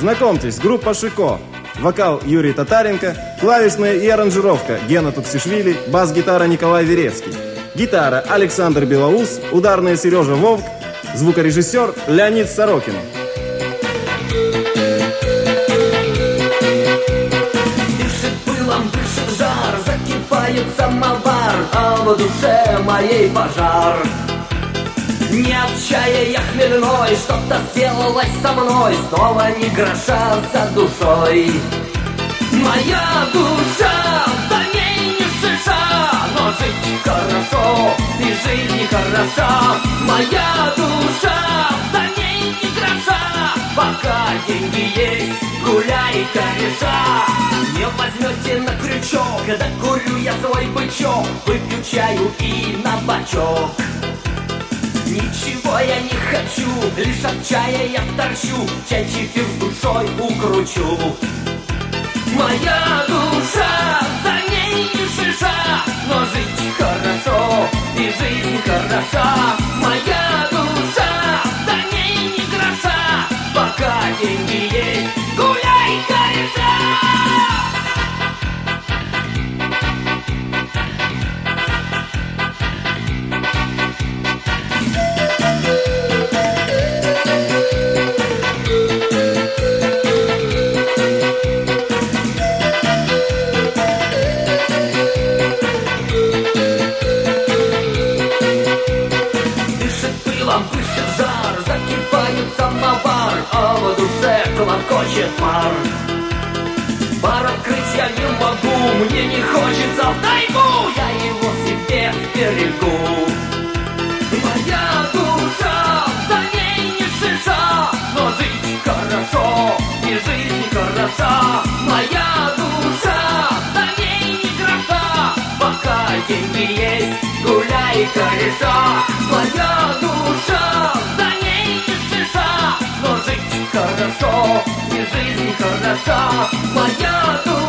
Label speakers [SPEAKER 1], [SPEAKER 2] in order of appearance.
[SPEAKER 1] Знакомьтесь, группа «Шико». Вокал Юрий Татаренко, клавишная и аранжировка Гена Туксишвили, бас-гитара Николай Веревский. Гитара Александр Белоус, ударная Сережа Вовк, звукорежиссер Леонид Сорокин.
[SPEAKER 2] Дышит пылом, дышит жар, закипает самовар, а в душе моей пожар. Не отчаяя хмельной, что-то сделалось со мной, снова ни гроша за душой. Моя душа, за ней не шиша, но жить хорошо, и жизнь хороша. Моя душа, за ней не гроша, пока деньги есть, гуляй, кореша. Не возьмете на крючок, да курю я свой бычок, выпью чаю и на бачок. Ничего я не хочу, лишь от чая я торчу, чайчики с душой укручу. Моя душа, за ней не шиша, но жить хорошо, и жизнь хороша. Моя душа, за ней не гроша, пока деньги есть, гуляй, кореша. Клокочет пар. Бар открыть я не могу, мне не хочется в тайгу, я его себе сберегу. Моя душа, за ней не шиша, но жить хорошо, и жизнь хороша. Моя душа, за ней не гроша, пока деньги есть, гуляй, кореша. Моя душа, за ней не шиша, но жить хорошо, и жизнь хороша. Моя душа.